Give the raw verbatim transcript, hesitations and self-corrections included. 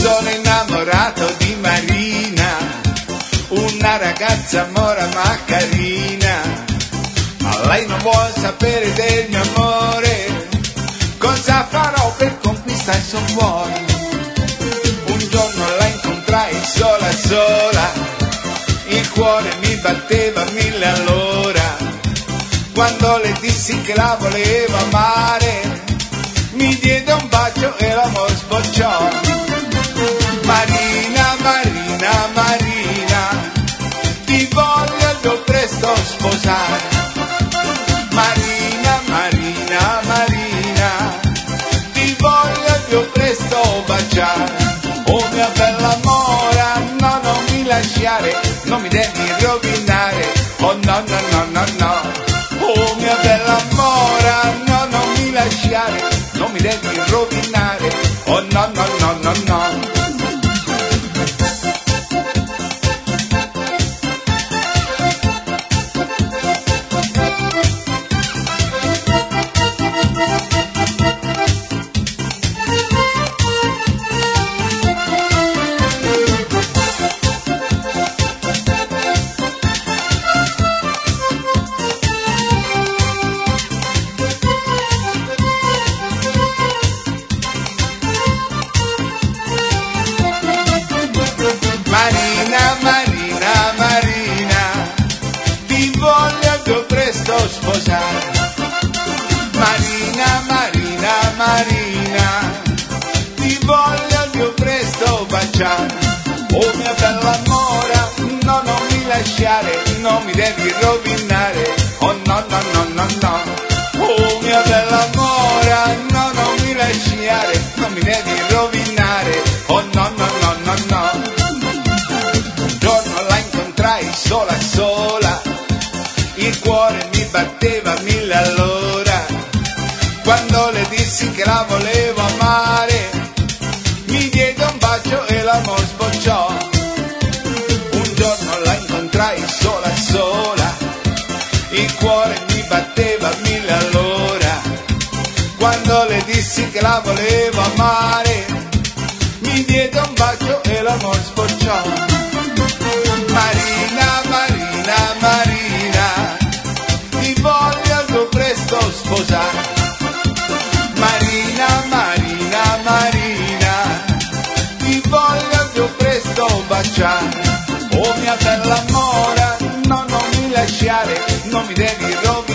sono innamorato di Marina, una ragazza mora ma carina, ma lei non vuole sapere del mio amore, cosa farò per conquistare il suo cuore? Un giorno la incontrai sola sola, il cuore mi batteva mille all'ora, quando le dissi che la volevo amare, mi diede un bacio e l'amore sbocciò. Marina, Marina, Marina, ti voglio presto sposare. Marina, Marina, Marina, ti voglio presto baciare. Oh mia bella mora, no, non mi lasciare, non mi devi rovinare. Oh no, no, no, no, no. Oh mia bella mora, no, non mi lasciare, non mi devi rovinare. Oh no, no, no, no, no. Marina, Marina, Marina, ti voglio presto sposare. Marina, Marina, Marina, ti voglio presto baciare. Oh mia bella mora, no, non mi lasciare, non mi devi rovinare. Oh no, no, no, no, no. Oh mia bella mora, no, non mi lasciare, non mi devi rovinare. Oh no, no, no, no, no. Sola sola, il cuore mi batteva mille all'ora, quando le dissi che la volevo amare, mi diede un bacio e l'amor sbocciò. Un giorno la incontrai sola sola, il cuore mi batteva mille all'ora, quando le dissi che la volevo amare, mi diede un bacio e l'amor sbocciò. Marina, Marina, Marina, ti voglio presto sposare. Marina, Marina, Marina, ti voglio presto baciare. Oh mia bella mora, no, non mi lasciare, non mi devi rovinare.